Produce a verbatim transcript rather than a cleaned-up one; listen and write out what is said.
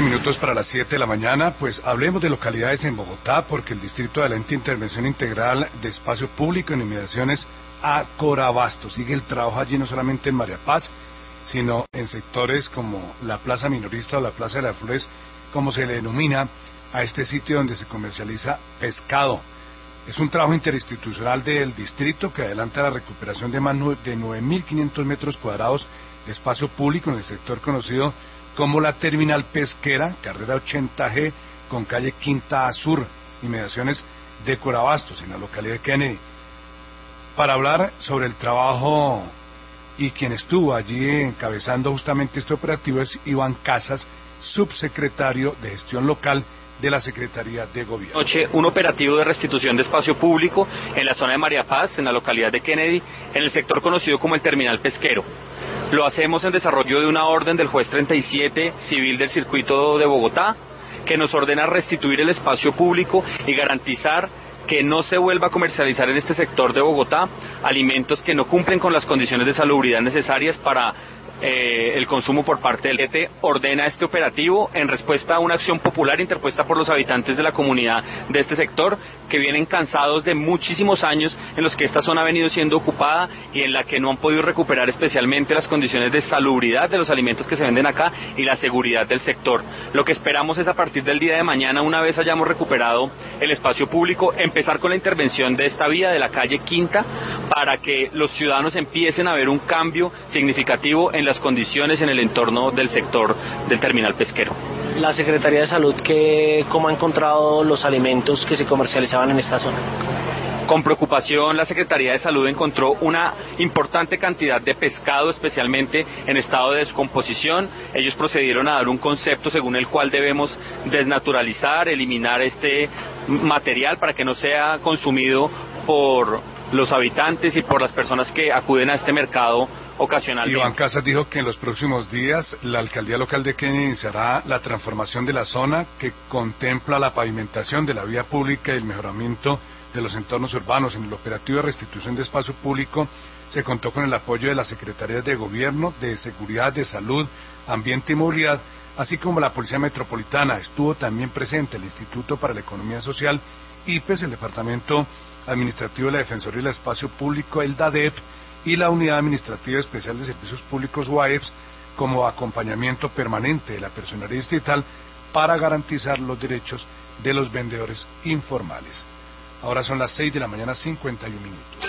siete minutos para las siete de la mañana, pues hablemos de localidades en Bogotá, porque el distrito de la Ente Intervención Integral de Espacio Público en Inmediaciones a Corabasto sigue el trabajo allí no solamente en María Paz, sino en sectores como la Plaza Minorista o la Plaza de las Flores, como se le denomina a este sitio donde se comercializa pescado. Es un trabajo interinstitucional del distrito que adelanta la recuperación de más de nueve mil quinientos metros cuadrados de espacio público en el sector conocido como la Terminal Pesquera, carrera ochenta G, con calle Quinta Sur, inmediaciones de Corabastos, en la localidad de Kennedy. Para hablar sobre el trabajo y quien estuvo allí encabezando justamente este operativo es Iván Casas, subsecretario de Gestión Local de la Secretaría de Gobierno. Noche, un operativo de restitución de espacio público en la zona de María Paz, en la localidad de Kennedy, en el sector conocido como el Terminal Pesquero. Lo hacemos en desarrollo de una orden del juez treinta y siete civil del circuito de Bogotá, que nos ordena restituir el espacio público y garantizar que no se vuelva a comercializar en este sector de Bogotá alimentos que no cumplen con las condiciones de salubridad necesarias para Eh, el consumo por parte del E T. Ordena este operativo en respuesta a una acción popular interpuesta por los habitantes de la comunidad de este sector, que vienen cansados de muchísimos años en los que esta zona ha venido siendo ocupada y en la que no han podido recuperar especialmente las condiciones de salubridad de los alimentos que se venden acá y la seguridad del sector. Lo que esperamos es, a partir del día de mañana, una vez hayamos recuperado el espacio público, empezar con la intervención de esta vía de la calle Quinta para que los ciudadanos empiecen a ver un cambio significativo en la las condiciones en el entorno del sector del terminal pesquero. La Secretaría de Salud, ¿qué, ¿cómo ha encontrado los alimentos que se comercializaban en esta zona? Con preocupación, la Secretaría de Salud encontró una importante cantidad de pescado, especialmente en estado de descomposición. Ellos procedieron a dar un concepto según el cual debemos desnaturalizar, eliminar este material para que no sea consumido por los habitantes y por las personas que acuden a este mercado ocasionalmente. Iván Casas dijo que en los próximos días la alcaldía local de Kennedy iniciará la transformación de la zona, que contempla la pavimentación de la vía pública y el mejoramiento de los entornos urbanos. En el operativo de restitución de espacio público se contó con el apoyo de las Secretarías de Gobierno, de Seguridad, de Salud, Ambiente y Movilidad, así como la Policía Metropolitana. Estuvo también presente el Instituto para la Economía Social, I P E S, el Departamento Administrativo de la Defensoría del Espacio Público, el DADEP, y la Unidad Administrativa Especial de Servicios Públicos, U A E P S, como acompañamiento permanente de la personería distrital para garantizar los derechos de los vendedores informales. Ahora son las seis de la mañana, cincuenta y un minutos.